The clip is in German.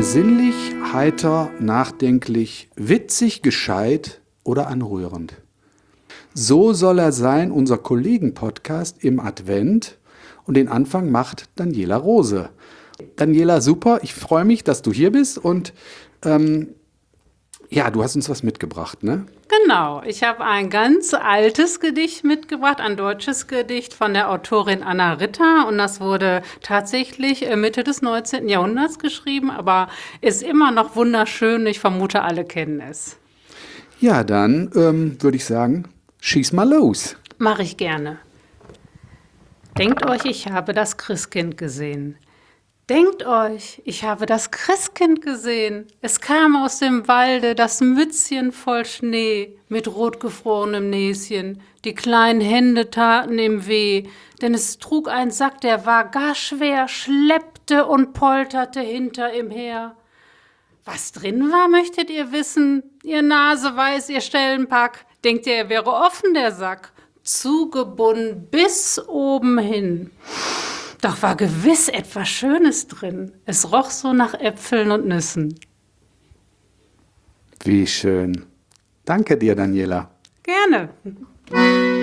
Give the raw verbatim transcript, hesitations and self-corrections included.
Besinnlich, heiter, nachdenklich, witzig, gescheit oder anrührend. So soll er sein, unser Kollegen-Podcast im Advent. Und den Anfang macht Daniela Rose. Daniela, super, ich freue mich, dass du hier bist und ähm, ja, du hast uns was mitgebracht, ne? Genau, ich habe ein ganz altes Gedicht mitgebracht, ein deutsches Gedicht von der Autorin Anna Ritter und das wurde tatsächlich Mitte des neunzehnten Jahrhunderts geschrieben, aber ist immer noch wunderschön, ich vermute, alle kennen es. Ja, dann ähm, würde ich sagen, schieß mal los. Mache ich gerne. Denkt euch, ich habe das Christkind gesehen. Denkt euch, ich habe das Christkind gesehen. Es kam aus dem Walde, das Mützchen voll Schnee, mit rotgefrorenem Näschen. Die kleinen Hände taten ihm weh, denn es trug ein Sack, der war gar schwer, schleppte und polterte hinter ihm her. Was drin war, möchtet ihr wissen? Ihr Nase weiß, ihr Stellenpack. Denkt ihr, er wäre offen, der Sack? Zugebunden bis oben hin. Doch war gewiss etwas Schönes drin. Es roch so nach Äpfeln und Nüssen. Wie schön. Danke dir, Daniela. Gerne.